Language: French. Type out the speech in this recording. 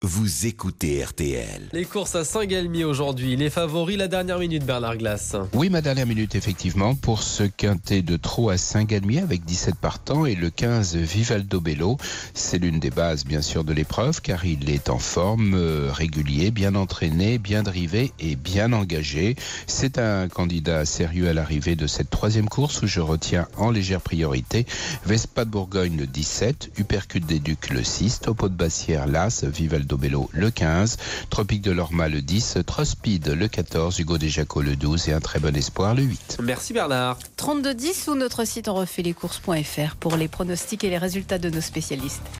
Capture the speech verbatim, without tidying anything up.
Vous écoutez R T L. Les courses à Saint-Galmier aujourd'hui. Les favoris, la dernière minute, Bernard Glass. Oui, ma dernière minute, effectivement, pour ce quintet de trot à Saint-Galmier avec dix-sept partants et le quinze Vivaldo Bello. C'est l'une des bases, bien sûr, de l'épreuve, car il est en forme, euh, régulier, bien entraîné, bien drivé et bien engagé. C'est un candidat sérieux à l'arrivée de cette troisième course où je retiens en légère priorité Vespa de Bourgogne le dix-sept, Uppercut des Ducs le six, Topo de Bassière l'As, Vivaldo Bello le quinze, Tropique de Lorma le dix, Trospeed le quatorze, Hugo Desjacos le douze et un très bon espoir le huit. Merci Bernard. trente-deux dix ou notre site on refait les courses point f r pour les pronostics et les résultats de nos spécialistes.